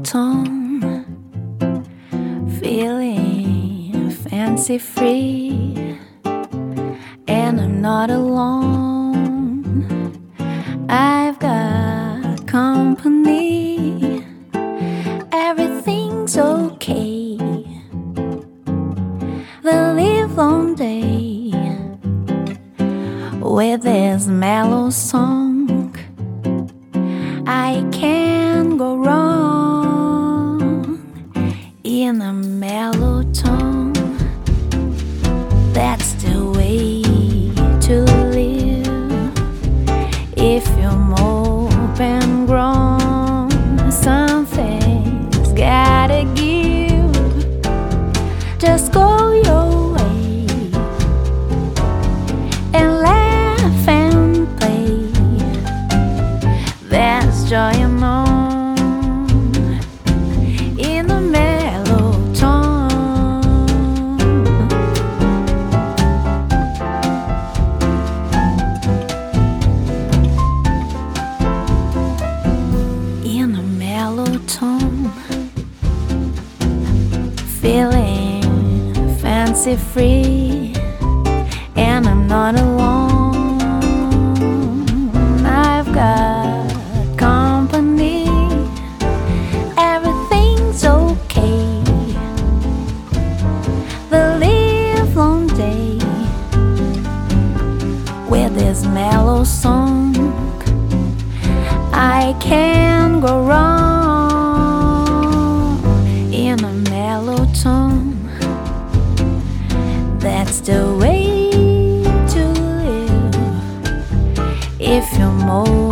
tone, feeling fancy free, and I'm not alone. I've got company, everything's okay. The livelong day with this mellow song, I can't go wrong in a mellow tone. That's the way to live. If you're open grown, something's gotta give. Just go your way and laugh and play. There's joy and on in a mellow tone. In a mellow tone, feeling fancy free, and I'm not alone. I've got company, everything's okay. The livelong day with this mellow song, I can't go wrong in a mellow tone. That's the way to live. If you're more